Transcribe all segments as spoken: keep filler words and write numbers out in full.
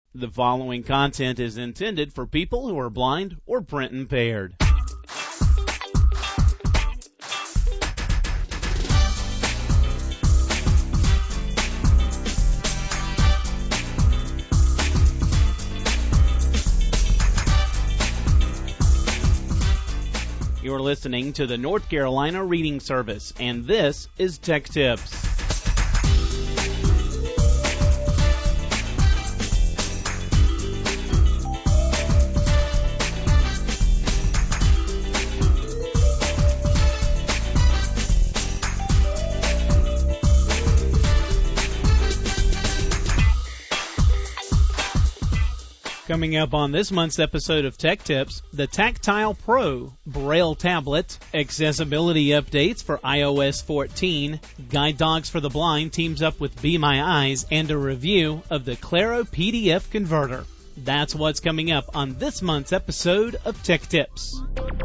The following content is intended for people who are blind or print impaired. You're listening to the North Carolina Reading Service, and this is Tech Tips. Coming up on this month's episode of Tech Tips, the Tactile Pro Braille Tablet, accessibility updates for i O S fourteen, Guide Dogs for the Blind teams up with Be My Eyes, and a review of the Claro P D F Converter. That's what's coming up on this month's episode of Tech Tips.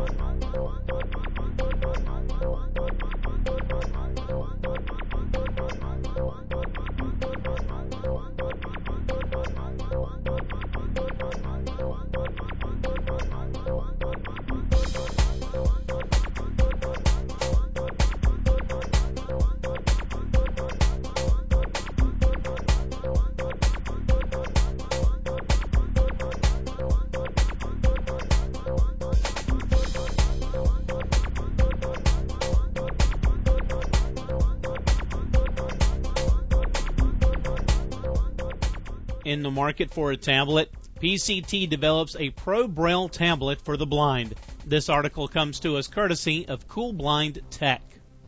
In the market for a tablet, P C T develops a Pro Braille tablet for the blind. This article comes to us courtesy of Cool Blind Tech.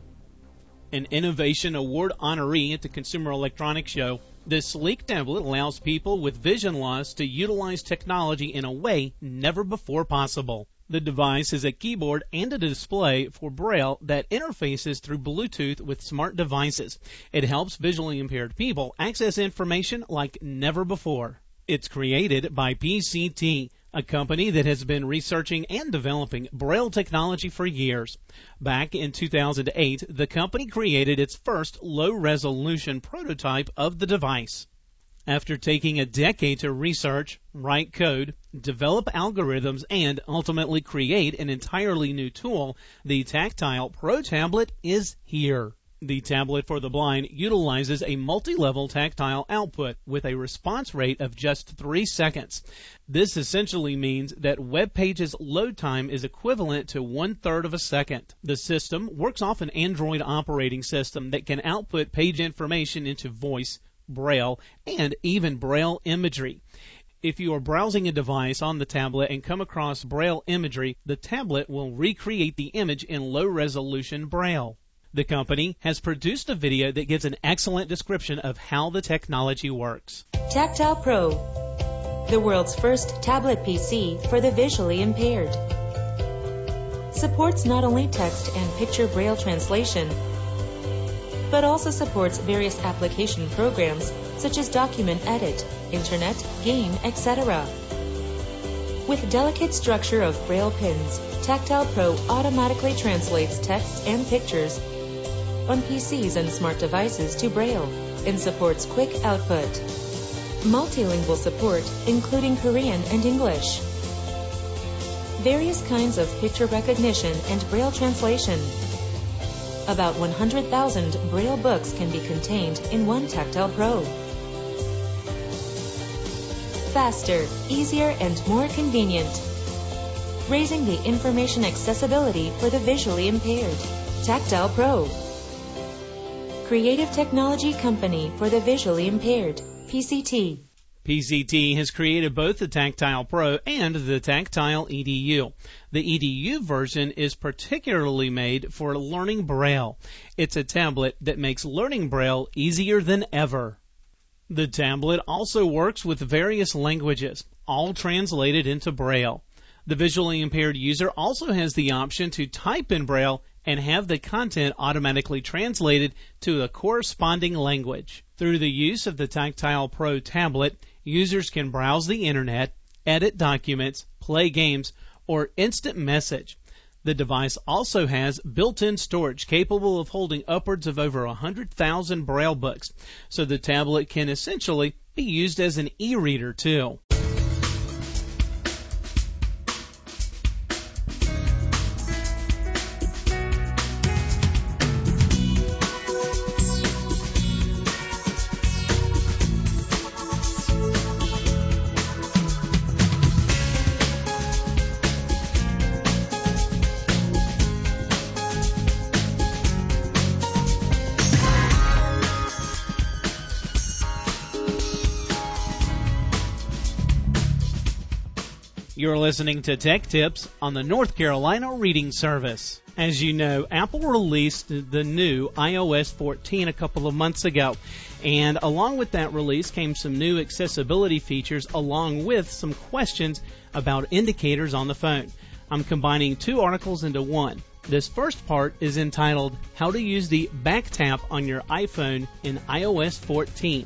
An Innovation Award honoree at the Consumer Electronics Show, this sleek tablet allows people with vision loss to utilize technology in a way never before possible. The device is a keyboard and a display for Braille that interfaces through Bluetooth with smart devices. It helps visually impaired people access information like never before. It's created by P C T, a company that has been researching and developing Braille technology for years. Back in two thousand eight, the company created its first low-resolution prototype of the device. After taking a decade to research, write code, develop algorithms, and ultimately create an entirely new tool, the Tactile Pro Tablet is here. The tablet for the blind utilizes a multi-level tactile output with a response rate of just three seconds. This essentially means that web pages load time is equivalent to one-third of a second. The system works off an Android operating system that can output page information into voice, Braille, and even Braille imagery. If you are browsing a device on the tablet and come across Braille imagery, the tablet will recreate the image in low-resolution Braille. The company has produced a video that gives an excellent description of how the technology works. Tactile Pro, the world's first tablet P C for the visually impaired. Supports not only text and picture Braille translation, but also supports various application programs such as Document Edit, Internet, Game, et cetera. With delicate structure of Braille pins, Tactile Pro automatically translates text and pictures on P Cs and smart devices to Braille and supports quick output. Multilingual support, including Korean and English. Various kinds of picture recognition and Braille translation. About one hundred thousand Braille books can be contained in one Tactile Pro. Faster, easier, and more convenient. Raising the information accessibility for the visually impaired. Tactile Pro. Creative technology company for the visually impaired. P C T. P C T has created both the Tactile Pro and the Tactile E D U. The E D U version is particularly made for learning Braille. It's a tablet that makes learning Braille easier than ever. The tablet also works with various languages, all translated into Braille. The visually impaired user also has the option to type in Braille and have the content automatically translated to a corresponding language. Through the use of the Tactile Pro tablet, users can browse the internet, edit documents, play games, or instant message. The device also has built-in storage capable of holding upwards of over one hundred thousand Braille books, so the tablet can essentially be used as an e-reader too. You're listening to Tech Tips on the North Carolina Reading Service. As you know, Apple released the new i O S fourteen a couple of months ago, and along with that release came some new accessibility features along with some questions about indicators on the phone. I'm combining two articles into one. This first part is entitled, How to Use the Back Tap on Your iPhone in i O S fourteen.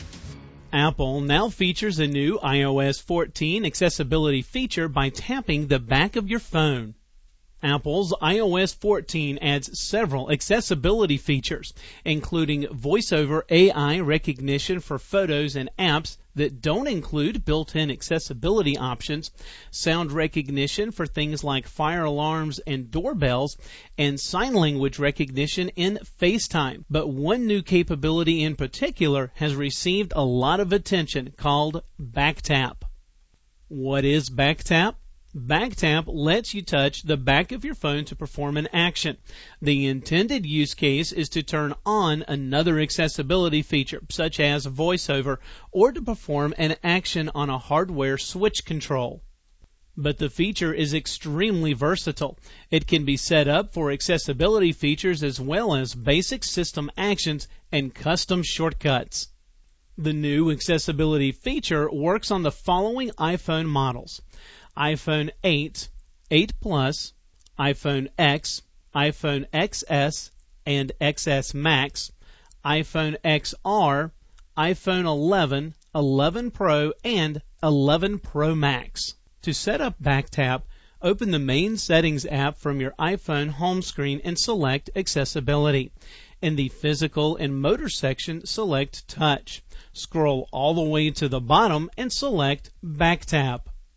Apple now features a new i O S fourteen accessibility feature by tapping the back of your phone. Apple's i O S fourteen adds several accessibility features, including voice-over A I recognition for photos and apps that don't include built-in accessibility options, sound recognition for things like fire alarms and doorbells, and sign language recognition in FaceTime. But one new capability in particular has received a lot of attention, called BackTap. What is BackTap? BackTap lets you touch the back of your phone to perform an action. The intended use case is to turn on another accessibility feature, such as VoiceOver, or to perform an action on a hardware switch control. But the feature is extremely versatile. It can be set up for accessibility features as well as basic system actions and custom shortcuts. The new accessibility feature works on the following iPhone models: iPhone eight, eight Plus, iPhone X, iPhone X S, and X S Max, iPhone X R, iPhone eleven, eleven Pro, and eleven Pro Max. To set up BackTap, open the main settings app from your iPhone home screen and select Accessibility. In the Physical and Motor section, select Touch. Scroll all the way to the bottom and select BackTap.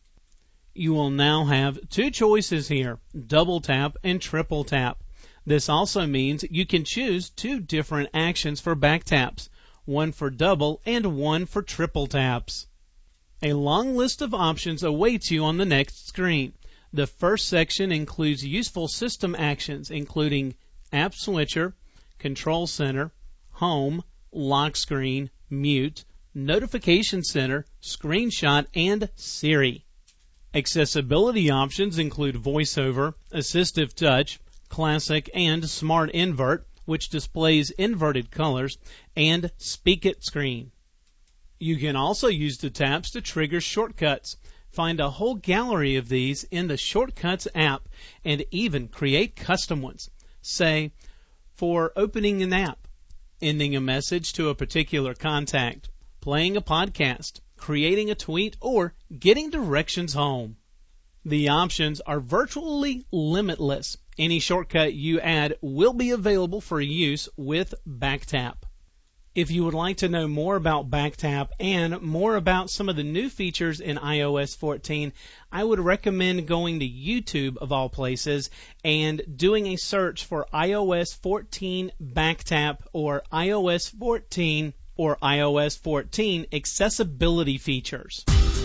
You will now have two choices here, double tap and triple tap. This also means you can choose two different actions for back taps, one for double and one for triple taps. A long list of options awaits you on the next screen. The first section includes useful system actions, including App Switcher, Control Center, Home, Lock Screen, Mute, Notification Center, Screenshot, and Siri. Accessibility options include VoiceOver, Assistive Touch, Classic, and Smart Invert, which displays inverted colors, and Speak It Screen. You can also use the taps to trigger shortcuts. Find a whole gallery of these in the Shortcuts app and even create custom ones. Say, for opening an app, ending a message to a particular contact, playing a podcast, creating a tweet, or getting directions home. The options are virtually limitless. Any shortcut you add will be available for use with BackTap. If you would like to know more about BackTap and more about some of the new features in i O S fourteen, I would recommend going to YouTube, of all places, and doing a search for i O S fourteen BackTap or i O S fourteen or i O S fourteen accessibility features.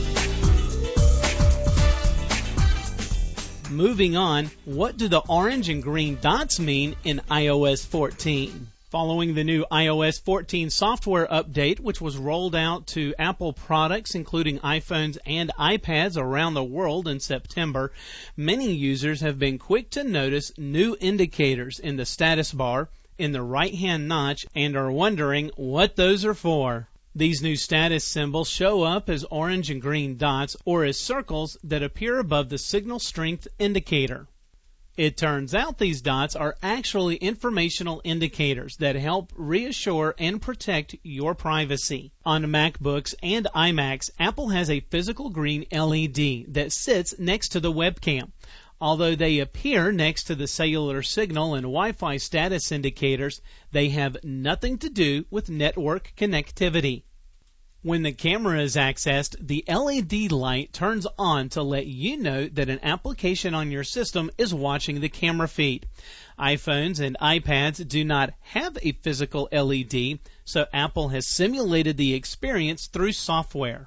Moving on, what do the orange and green dots mean in i O S fourteen? Following the new i O S fourteen software update, which was rolled out to Apple products including iPhones and iPads around the world in September, many users have been quick to notice new indicators in the status bar, in the right-hand notch, and are wondering what those are for. These new status symbols show up as orange and green dots or as circles that appear above the signal strength indicator. It turns out these dots are actually informational indicators that help reassure and protect your privacy. On MacBooks and iMacs, Apple has a physical green L E D that sits next to the webcam. Although they appear next to the cellular signal and Wi-Fi status indicators, they have nothing to do with network connectivity. When the camera is accessed, the L E D light turns on to let you know that an application on your system is watching the camera feed. iPhones and iPads do not have a physical L E D, so Apple has simulated the experience through software.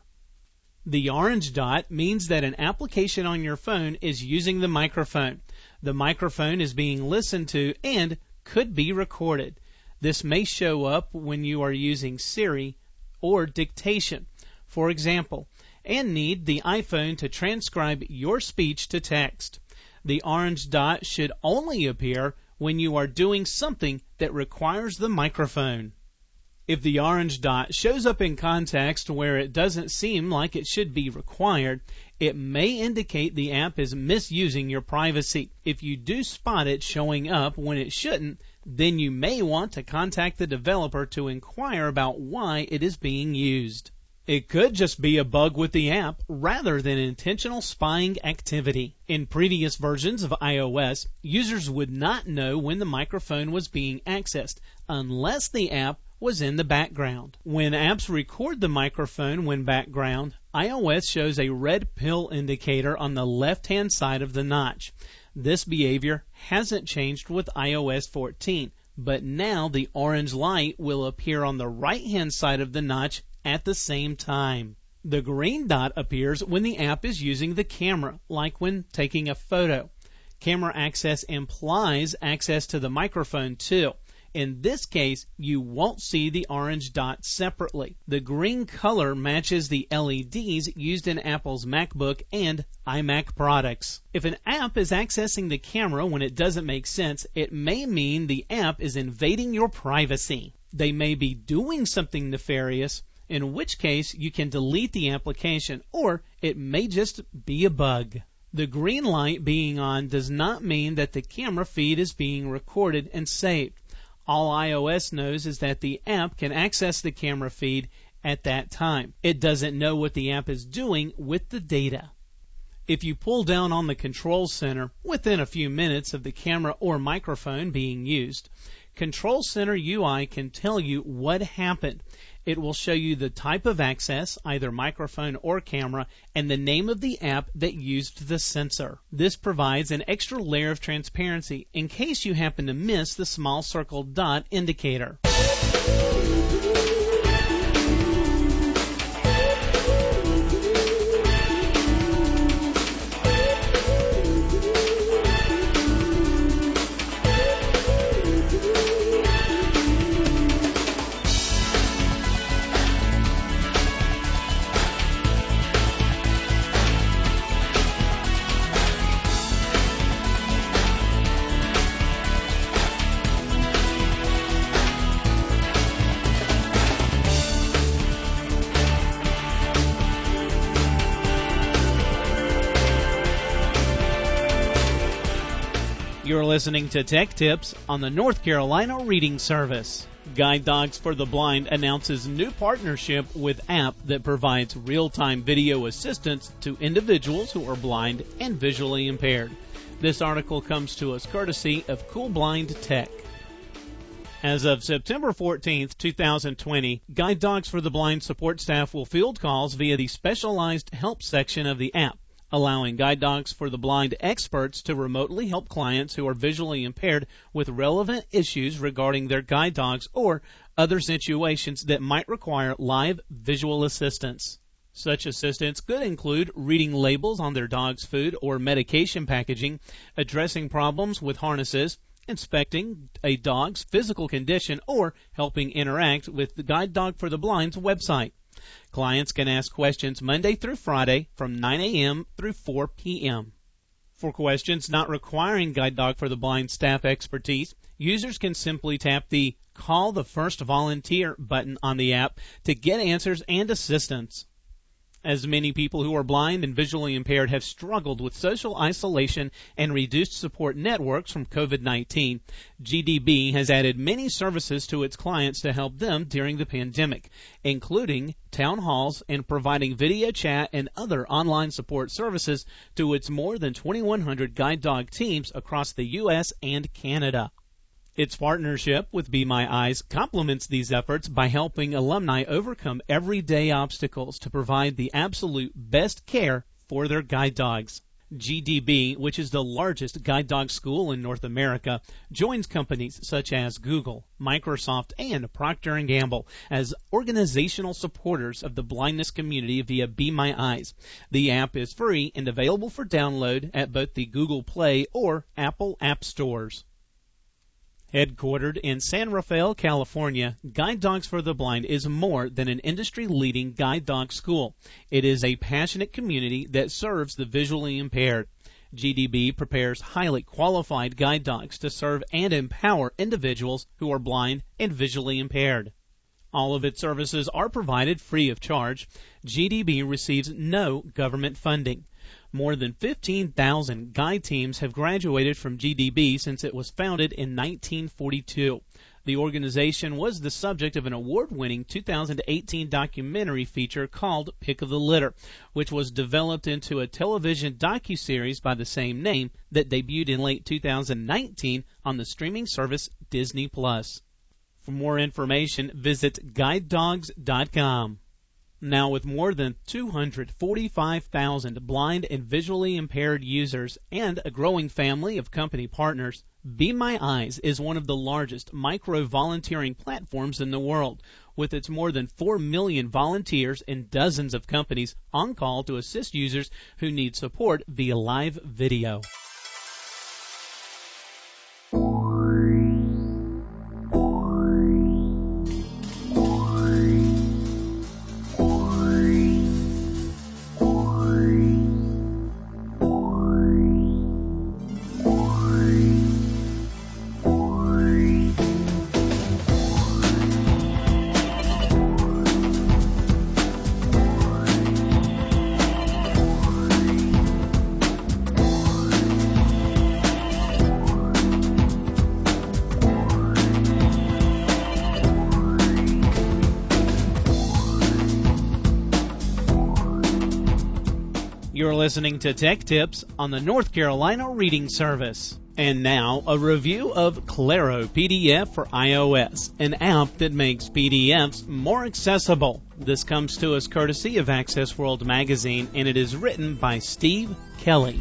The orange dot means that an application on your phone is using the microphone. The microphone is being listened to and could be recorded. This may show up when you are using Siri or dictation, for example, and need the iPhone to transcribe your speech to text. The orange dot should only appear when you are doing something that requires the microphone. If the orange dot shows up in context where it doesn't seem like it should be required, it may indicate the app is misusing your privacy. If you do spot it showing up when it shouldn't, then you may want to contact the developer to inquire about why it is being used. It could just be a bug with the app rather than intentional spying activity. In previous versions of iOS, users would not know when the microphone was being accessed unless the app was in the background. When apps record the microphone when background, iOS shows a red pill indicator on the left-hand side of the notch. This behavior hasn't changed with i O S fourteen, but now the orange light will appear on the right-hand side of the notch at the same time. The green dot appears when the app is using the camera, like when taking a photo. Camera access implies access to the microphone too. In this case, you won't see the orange dot separately. The green color matches the L E Ds used in Apple's MacBook and iMac products. If an app is accessing the camera when it doesn't make sense, it may mean the app is invading your privacy. They may be doing something nefarious, in which case you can delete the application, or it may just be a bug. The green light being on does not mean that the camera feed is being recorded and saved. All iOS knows is that the app can access the camera feed at that time. It doesn't know what the app is doing with the data. If you pull down on the control center within a few minutes of the camera or microphone being used, Control Center U I can tell you what happened. It will show you the type of access, either microphone or camera, and the name of the app that used the sensor. This provides an extra layer of transparency in case you happen to miss the small circle dot indicator. You're listening to Tech Tips on the North Carolina Reading Service. Guide Dogs for the Blind announces new partnership with app that provides real-time video assistance to individuals who are blind and visually impaired. This article comes to us courtesy of Cool Blind Tech. As of September fourteenth, two thousand twenty, Guide Dogs for the Blind support staff will field calls via the specialized help section of the app, allowing Guide Dogs for the Blind experts to remotely help clients who are visually impaired with relevant issues regarding their guide dogs or other situations that might require live visual assistance. Such assistance could include reading labels on their dog's food or medication packaging, addressing problems with harnesses, inspecting a dog's physical condition, or helping interact with the Guide Dog for the Blind's website. Clients can ask questions Monday through Friday from nine a.m. through four p.m. For questions not requiring Guide Dog for the Blind staff expertise, users can simply tap the Call the First Volunteer button on the app to get answers and assistance. As many people who are blind and visually impaired have struggled with social isolation and reduced support networks from COVID nineteen, G D B has added many services to its clients to help them during the pandemic, including town halls and providing video chat and other online support services to its more than twenty-one hundred guide dog teams across the U S and Canada. Its partnership with Be My Eyes complements these efforts by helping alumni overcome everyday obstacles to provide the absolute best care for their guide dogs. G D B, which is the largest guide dog school in North America, joins companies such as Google, Microsoft, and Procter and Gamble as organizational supporters of the blindness community via Be My Eyes. The app is free and available for download at both the Google Play or Apple App Stores. Headquartered in San Rafael, California, Guide Dogs for the Blind is more than an industry-leading guide dog school. It is a passionate community that serves the visually impaired. G D B prepares highly qualified guide dogs to serve and empower individuals who are blind and visually impaired. All of its services are provided free of charge. G D B receives no government funding. More than fifteen thousand guide teams have graduated from G D B since it was founded in nineteen forty-two. The organization was the subject of an award-winning two thousand eighteen documentary feature called Pick of the Litter, which was developed into a television docuseries by the same name that debuted in late two thousand nineteen on the streaming service Disney Plus. For more information, visit guide dogs dot com. Now, with more than two hundred forty-five thousand blind and visually impaired users and a growing family of company partners, Be My Eyes is one of the largest micro-volunteering platforms in the world, with its more than four million volunteers and dozens of companies on call to assist users who need support via live video. You're listening to Tech Tips on the North Carolina Reading Service. And now, a review of Claro P D F for iOS, an app that makes P D Fs more accessible. This comes to us courtesy of Access World Magazine, and it is written by Steve Kelly.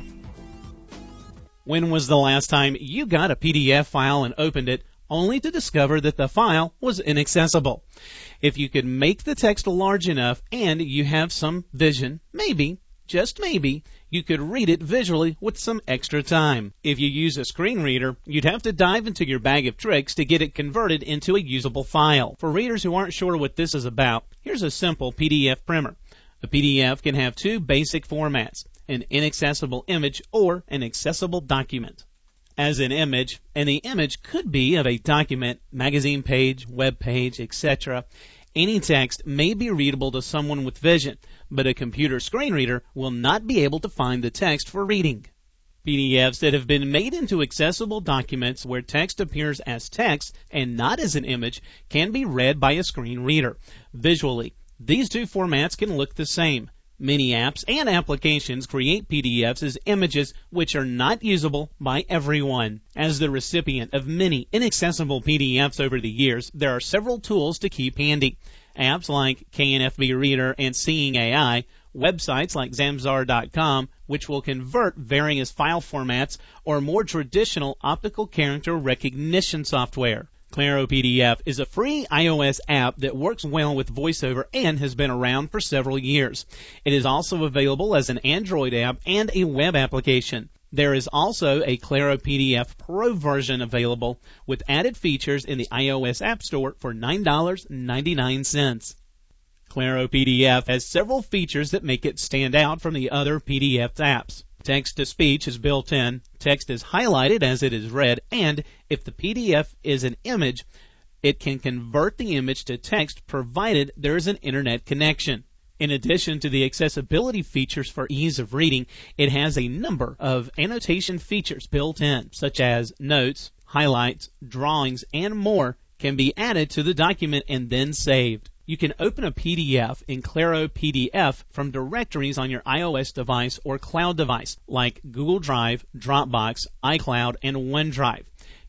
When was the last time you got a P D F file and opened it, only to discover that the file was inaccessible? If you could make the text large enough and you have some vision, maybe, just maybe, you could read it visually with some extra time. If you use a screen reader, you'd have to dive into your bag of tricks to get it converted into a usable file. For readers who aren't sure what this is about, here's a simple P D F primer. A P D F can have two basic formats, an inaccessible image or an accessible document. As an image, and the image could be of a document, magazine page, web page, et cetera, any text may be readable to someone with vision, but a computer screen reader will not be able to find the text for reading. P D Fs that have been made into accessible documents where text appears as text and not as an image can be read by a screen reader. Visually, these two formats can look the same. Many apps and applications create P D Fs as images which are not usable by everyone. As the recipient of many inaccessible P D Fs over the years, there are several tools to keep handy. Apps like K N F B Reader and Seeing A I, websites like Zamzar dot com, which will convert various file formats, or more traditional optical character recognition software. Claro P D F is a free iOS app that works well with VoiceOver and has been around for several years. It is also available as an Android app and a web application. There is also a Claro P D F Pro version available with added features in the iOS App Store for nine dollars and ninety-nine cents. Claro P D F has several features that make it stand out from the other P D F apps. Text-to-speech is built in, text is highlighted as it is read, and if the P D F is an image, it can convert the image to text provided there is an internet connection. In addition to the accessibility features for ease of reading, it has a number of annotation features built in, such as notes, highlights, drawings, and more can be added to the document and then saved. You can open a P D F in Claro P D F from directories on your iOS device or cloud device, like Google Drive, Dropbox, iCloud, and OneDrive.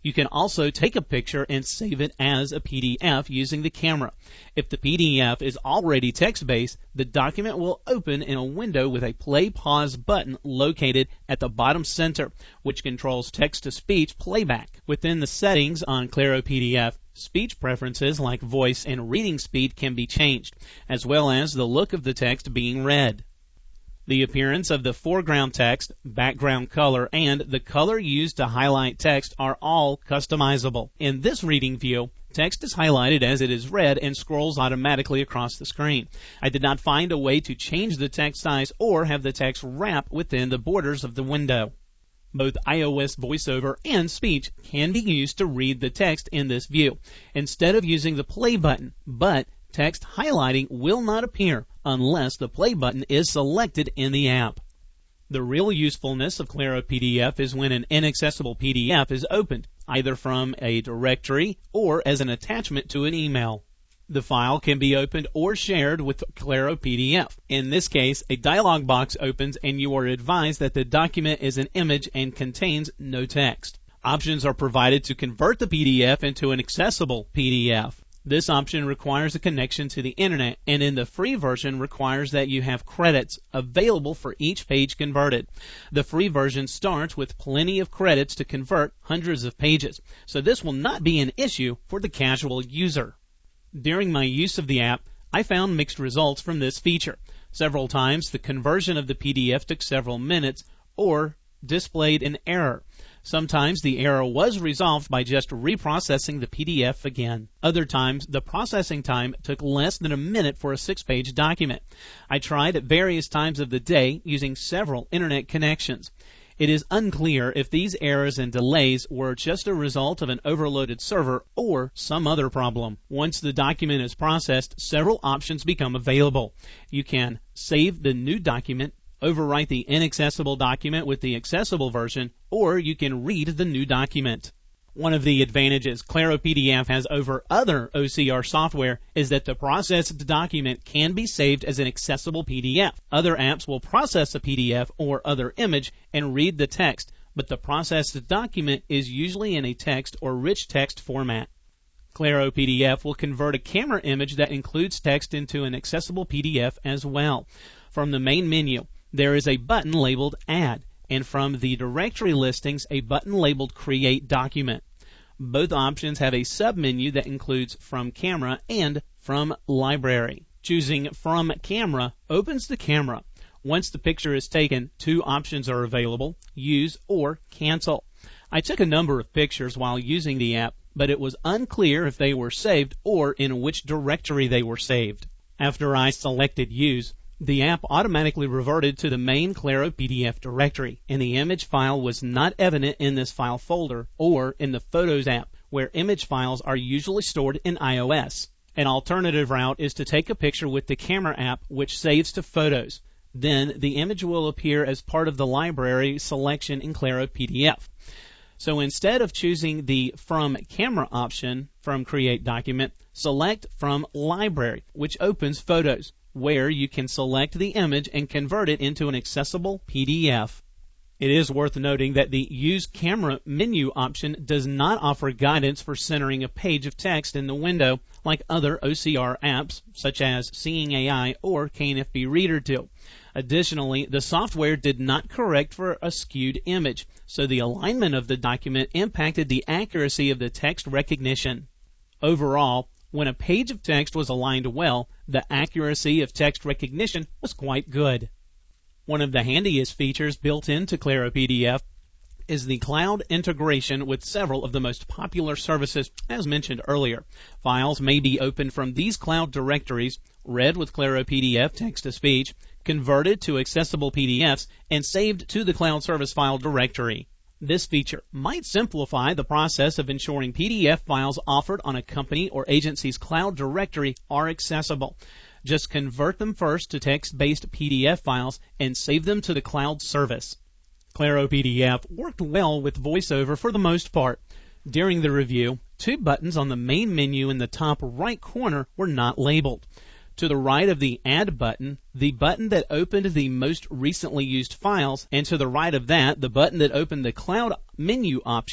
You can also take a picture and save it as a P D F using the camera. If the P D F is already text-based, the document will open in a window with a play-pause button located at the bottom center, which controls text-to-speech playback. Within the settings on Claro P D F, speech preferences like voice and reading speed can be changed, as well as the look of the text being read. The appearance of the foreground text, background color, and the color used to highlight text are all customizable. In this reading view, text is highlighted as it is read and scrolls automatically across the screen. I did not find a way to change the text size or have the text wrap within the borders of the window. Both iOS VoiceOver and Speech can be used to read the text in this view, instead of using the play button, but text highlighting will not appear unless the play button is selected in the app. The real usefulness of Claro P D F is when an inaccessible P D F is opened, either from a directory or as an attachment to an email. The file can be opened or shared with Claro P D F. In this case, a dialog box opens and you are advised that the document is an image and contains no text. Options are provided to convert the P D F into an accessible P D F. This option requires a connection to the internet, and in the free version requires that you have credits available for each page converted. The free version starts with plenty of credits to convert hundreds of pages, so this will not be an issue for the casual user. During my use of the app, I found mixed results from this feature. Several times the conversion of the P D F took several minutes or displayed an error. Sometimes the error was resolved by just reprocessing the P D F again. Other times, the processing time took less than a minute for a six-page document. I tried at various times of the day using several internet connections. It is unclear if these errors and delays were just a result of an overloaded server or some other problem. Once the document is processed, several options become available. You can save the new document, overwrite the inaccessible document with the accessible version, or you can read the new document. One of the advantages Claro P D F has over other O C R software is that the processed document can be saved as an accessible P D F. Other apps will process a P D F or other image and read the text, but the processed document is usually in a text or rich text format. Claro P D F will convert a camera image that includes text into an accessible P D F as well. From the main menu, there is a button labeled Add, and from the directory listings, a button labeled Create Document. Both options have a submenu that includes From Camera and From Library. Choosing From Camera opens the camera. Once the picture is taken, two options are available: Use or Cancel. I took a number of pictures while using the app, but it was unclear if they were saved or in which directory they were saved. After I selected Use, the app automatically reverted to the main Claro P D F directory, and the image file was not evident in this file folder or in the Photos app, where image files are usually stored in iOS. An alternative route is to take a picture with the camera app, which saves to Photos. Then the image will appear as part of the library selection in Claro P D F. So instead of choosing the From Camera option from Create Document, select From Library, which opens Photos, where you can select the image and convert it into an accessible P D F. It is worth noting that the Use Camera menu option does not offer guidance for centering a page of text in the window like other O C R apps such as Seeing A I or K N F B Reader do. Additionally, the software did not correct for a skewed image, so the alignment of the document impacted the accuracy of the text recognition. Overall, when a page of text was aligned well, the accuracy of text recognition was quite good. One of the handiest features built into Claro P D F is the cloud integration with several of the most popular services, as mentioned earlier. Files may be opened from these cloud directories, read with Claro P D F text-to-speech, converted to accessible P D Fs, and saved to the cloud service file directory. This feature might simplify the process of ensuring P D F files offered on a company or agency's cloud directory are accessible. Just convert them first to text-based P D F files and save them to the cloud service. Claro P D F worked well with VoiceOver for the most part. During the review, two buttons on the main menu in the top right corner were not labeled. To the right of the Add button, the button that opened the most recently used files, and to the right of that, the button that opened the cloud menu options,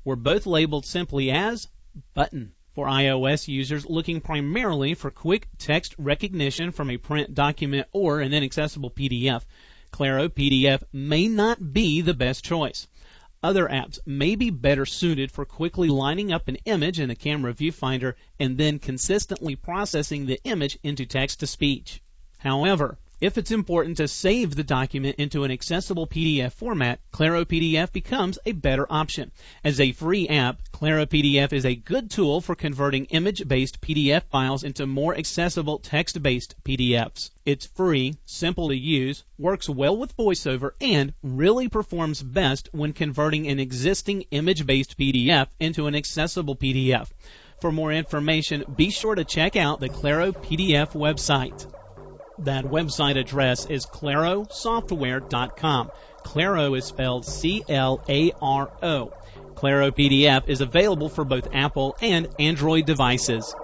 were both labeled simply as Button. For iOS users looking primarily for quick text recognition from a print document or an inaccessible P D F, Claro P D F may not be the best choice. Other apps may be better suited for quickly lining up an image in the camera viewfinder and then consistently processing the image into text-to-speech. However, if it's important to save the document into an accessible P D F format, Claro P D F becomes a better option. As a free app, Claro P D F is a good tool for converting image-based P D F files into more accessible text-based P D Fs. It's free, simple to use, works well with VoiceOver, and really performs best when converting an existing image-based P D F into an accessible P D F. For more information, be sure to check out the Claro P D F website. That website address is claro software dot com. Claro is spelled C L A R O. Claro P D F is available for both Apple and Android devices.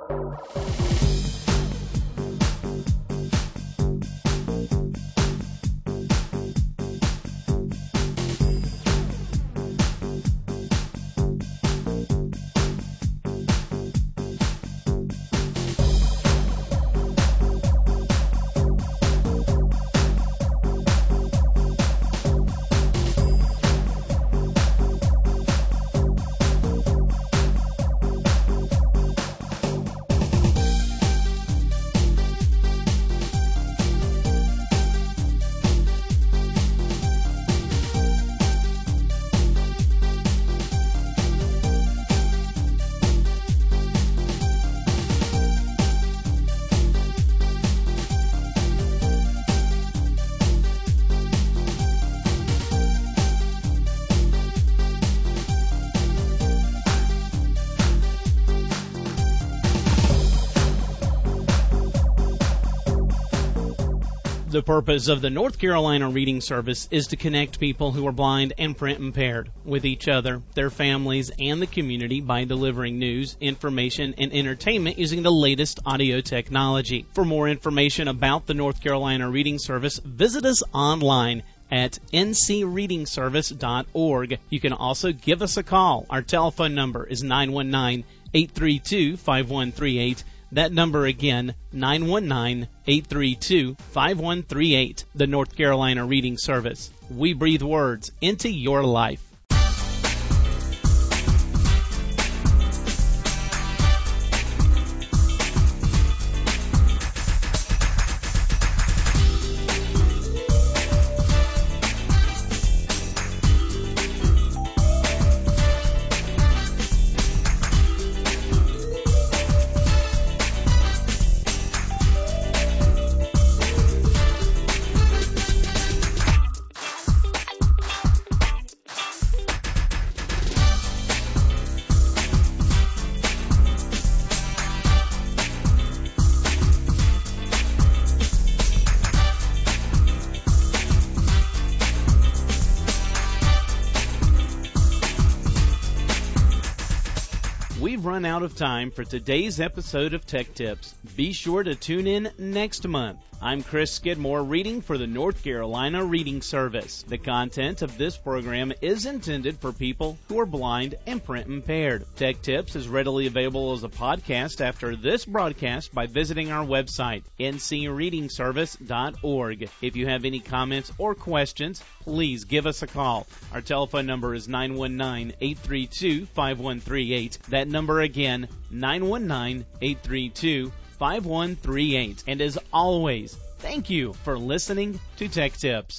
The purpose of the North Carolina Reading Service is to connect people who are blind and print impaired with each other, their families, and the community by delivering news, information, and entertainment using the latest audio technology. For more information about the North Carolina Reading Service, visit us online at n c reading service dot org. You can also give us a call. Our telephone number is nine one nine, eight three two, five one three eight. That number again, nine one nine, eight three two, five one three eight. The North Carolina Reading Service. We breathe words into your life. We've run out of time for today's episode of Tech Tips. Be sure to tune in next month. I'm Chris Skidmore, reading for the North Carolina Reading Service. The content of this program is intended for people who are blind and print impaired. Tech Tips is readily available as a podcast after this broadcast by visiting our website, n c reading service dot org. If you have any comments or questions, please give us a call. Our telephone number is nine one nine, eight three two, five one three eight. That number again, nine one nine, eight three two, five one three eight. And as always, thank you for listening to Tech Tips.